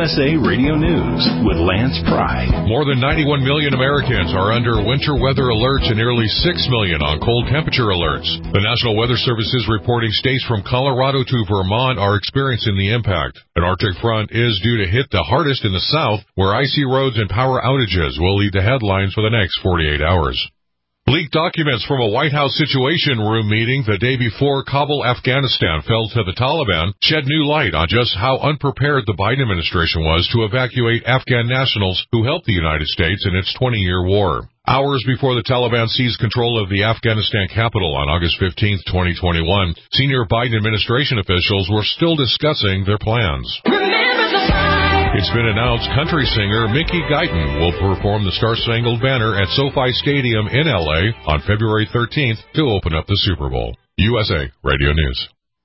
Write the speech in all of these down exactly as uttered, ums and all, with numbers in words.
S A Radio News with Lance Pry. More than ninety-one million Americans are under winter weather alerts and nearly six million on cold temperature alerts. The National Weather Service is reporting states from Colorado to Vermont are experiencing the impact. An Arctic front is due to hit the hardest in the south, where icy roads and power outages will lead to headlines for the next forty-eight hours. Leaked documents from a White House Situation Room meeting the day before Kabul, Afghanistan fell to the Taliban shed new light on just how unprepared the Biden administration was to evacuate Afghan nationals who helped the United States in its twenty-year war. Hours before the Taliban seized control of the Afghanistan capital on August fifteenth, twenty twenty-one, senior Biden administration officials were still discussing their plans. It's been announced country singer Mickey Guyton will perform the Star-Spangled Banner at SoFi Stadium in L A on February thirteenth to open up the Super Bowl. U S A Radio News.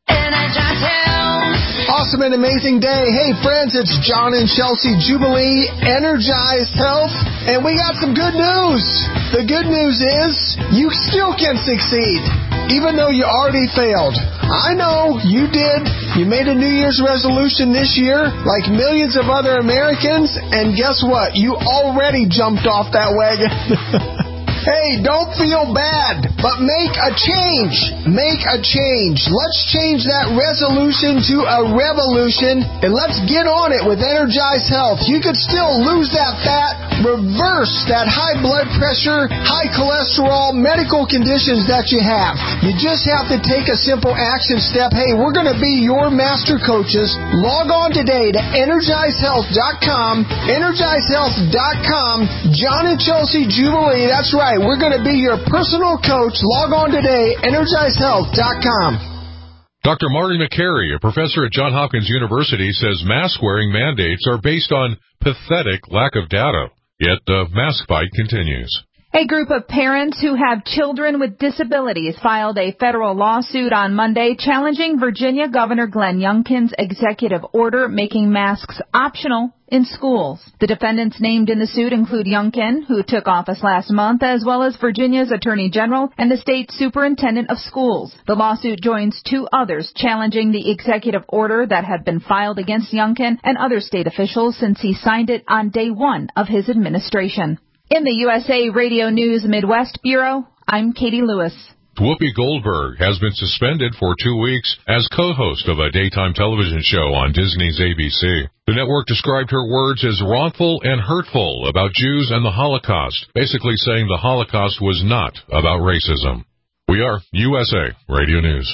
Awesome and amazing day. Hey, friends, it's John and Chelsea Jubilee, Energized Health, and we got some good news. The good news is you still can succeed, even though you already failed. I know you did. You made a New Year's resolution this year, like millions of other Americans, and guess what? You already jumped off that wagon. Hey, don't feel bad, but make a change. Make a change. Let's change that resolution to a revolution, and let's get on it with Energized Health. You could still lose that fat, reverse that high blood pressure, high cholesterol, medical conditions that you have. You just have to take a simple action step. Hey, we're going to be your master coaches. Log on today to energize health dot com, energize health dot com. John and Chelsea Jubilee, that's right. We're going to be your personal coach. Log on today, energize health dot com. Doctor Marty McCary, a professor at Johns Hopkins University, says mask-wearing mandates are based on pathetic lack of data. Yet the mask fight continues. A group of parents who have children with disabilities filed a federal lawsuit on Monday challenging Virginia Governor Glenn Youngkin's executive order making masks optional in schools. The defendants named in the suit include Youngkin, who took office last month, as well as Virginia's Attorney General and the state superintendent of schools. The lawsuit joins two others challenging the executive order that had been filed against Youngkin and other state officials since he signed it on day one of his administration. In the U S A Radio News Midwest Bureau, I'm Katie Lewis. Whoopi Goldberg has been suspended for two weeks as co-host of a daytime television show on Disney's A B C. The network described her words as wrongful and hurtful about Jews and the Holocaust, basically saying the Holocaust was not about racism. We are U S A Radio News.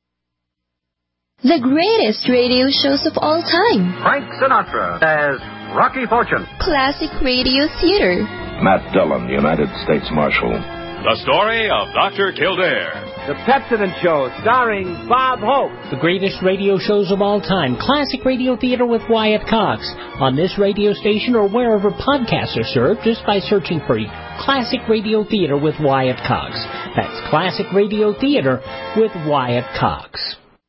The greatest radio shows of all time. Frank Sinatra as Rocky Fortune. Classic radio theater. Matt Dillon, United States Marshal. The story of Doctor Kildare. The Pepsodent Show, starring Bob Hope. The greatest radio shows of all time. Classic radio theater with Wyatt Cox. On this radio station or wherever podcasts are served, just by searching for Classic Radio Theater with Wyatt Cox. That's Classic Radio Theater with Wyatt Cox.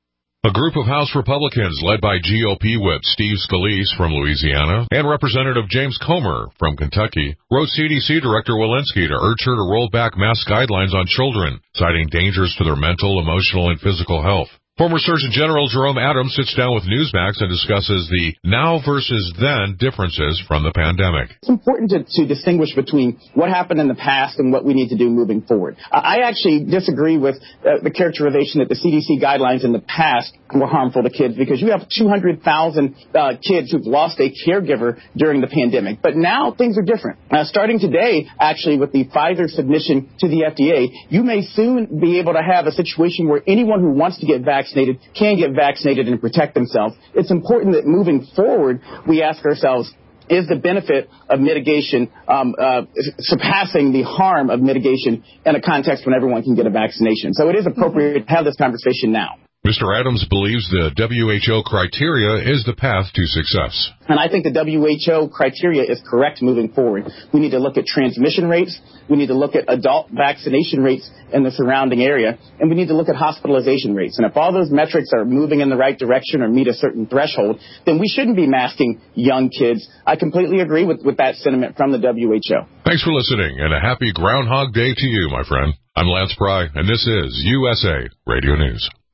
A group of House Republicans led by G O P whip Steve Scalise from Louisiana and Representative James Comer from Kentucky wrote C D C Director Walensky to urge her to roll back mask guidelines on children, citing dangers to their mental, emotional, and physical health. Former Surgeon General Jerome Adams sits down with Newsmax and discusses the now versus then differences from the pandemic. It's important to, to distinguish between what happened in the past and what we need to do moving forward. Uh, I actually disagree with uh, the characterization that the C D C guidelines in the past were harmful to kids, because you have two hundred thousand uh, kids who've lost a caregiver during the pandemic. But now things are different. Uh, starting today, actually, with the Pfizer submission to the F D A, you may soon be able to have a situation where anyone who wants to get vaccinated can get vaccinated and protect themselves. It's important that moving forward, we ask ourselves, is the benefit of mitigation um, uh, surpassing the harm of mitigation in a context when everyone can get a vaccination? So it is appropriate to have this conversation now. Mister Adams believes the W H O criteria is the path to success. And I think the W H O criteria is correct moving forward. We need to look at transmission rates. We need to look at adult vaccination rates in the surrounding area. And we need to look at hospitalization rates. And if all those metrics are moving in the right direction or meet a certain threshold, then we shouldn't be masking young kids. I completely agree with, with that sentiment from the W H O. Thanks for listening, and a happy Groundhog Day to you, my friend. I'm Lance Pry, and this is U S A Radio News.